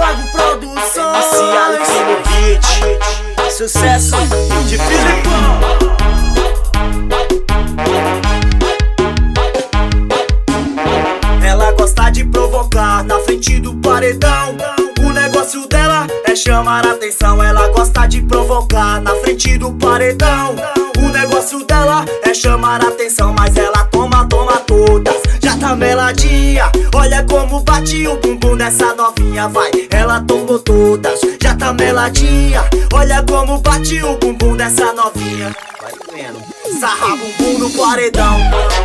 Pago Produções. MC Alex no beat. Sucesso de Filipão. Ela gosta de provocar na frente do paredão. O negócio dela é chamar a atenção. Ela gosta de provocar na frente do paredão. O negócio dela é chamar a atenção, mas ela toma todas. Já tá meladinha, olha como bate o bumbum dessa novinha, vai. Ela tomou todas, já tá meladinha, olha como bate o bumbum dessa novinha. Vai vendo, sarra bumbum no paredão.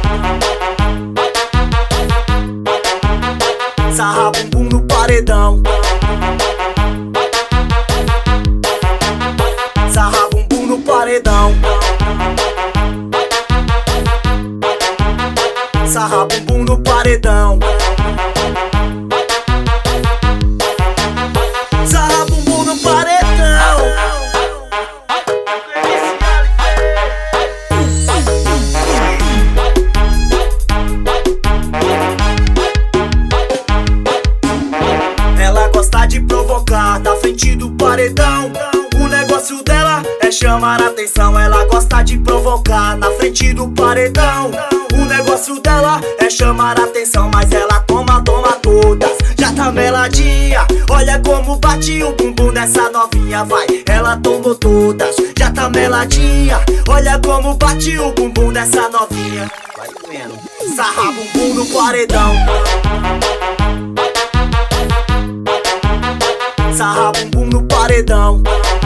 Sarra bumbum no paredão. Sarra bumbum no paredão. Sarra bumbum no paredão. Sarra bumbum no paredão. Ela gosta de provocar na frente do paredão. O negócio dela é chamar a atenção. Ela gosta de provocar na frente do paredão. O negócio dela é chamar a atenção, mas ela toma todas. Já tá meladinha, olha como bate o bumbum dessa novinha, vai. Ela tomou todas, já tá meladinha, olha como bate o bumbum dessa novinha. Vai vendo, sarra bumbum no paredão. Sarra bumbum no paredão.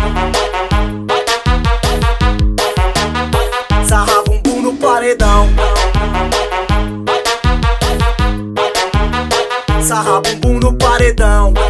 Sarra bumbum no paredão. Sarra bumbum no paredão.